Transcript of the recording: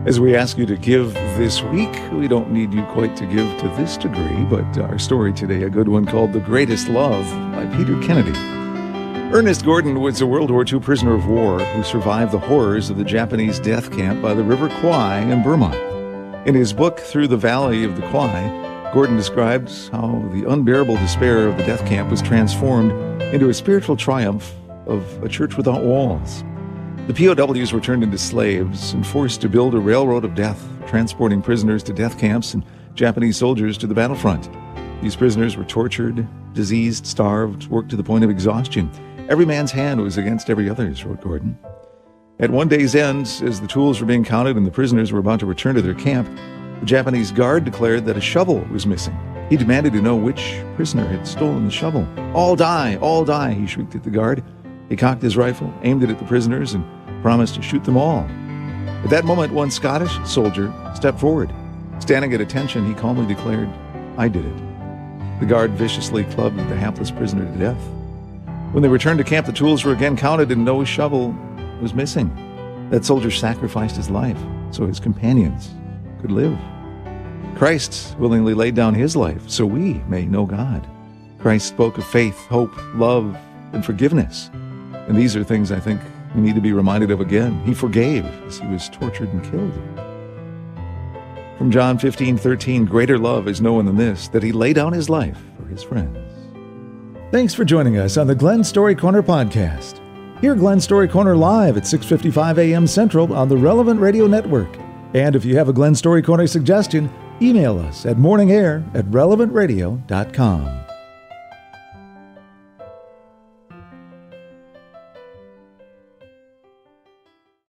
As we ask you to give this week, we don't need you quite to give to this degree, but our story today, a good one called The Greatest Love by Peter Kennedy. Ernest Gordon was a World War II prisoner of war who survived the horrors of the Japanese death camp by the River Kwai in Burma. In his book, Through the Valley of the Kwai, Gordon describes how the unbearable despair of the death camp was transformed into a spiritual triumph of a church without walls. The POWs were turned into slaves and forced to build a railroad of death, transporting prisoners to death camps and Japanese soldiers to the battlefront. These prisoners were tortured, diseased, starved, worked to the point of exhaustion. Every man's hand was against every other's, wrote Gordon. At one day's end, as the tools were being counted and the prisoners were about to return to their camp, the Japanese guard declared that a shovel was missing. He demanded to know which prisoner had stolen the shovel. All die, he shrieked at the guard. He cocked his rifle, aimed it at the prisoners, and promised to shoot them all. At that moment, one Scottish soldier stepped forward. Standing at attention, he calmly declared, "I did it." The guard viciously clubbed the hapless prisoner to death. When they returned to camp, the tools were again counted and no shovel was missing. That soldier sacrificed his life so his companions could live. Christ willingly laid down his life so we may know God. Christ spoke of faith, hope, love, and forgiveness. And these are things I think we need to be reminded of again. He forgave as he was tortured and killed. From John 15:13, greater love is no one than this, that he lay down his life for his friends. Thanks for joining us on the Glenn Story Corner podcast. Hear Glenn Story Corner live at 6:55 a.m. Central on the Relevant Radio Network. And if you have a Glenn Story Corner suggestion, email us at morningair@relevantradio.com.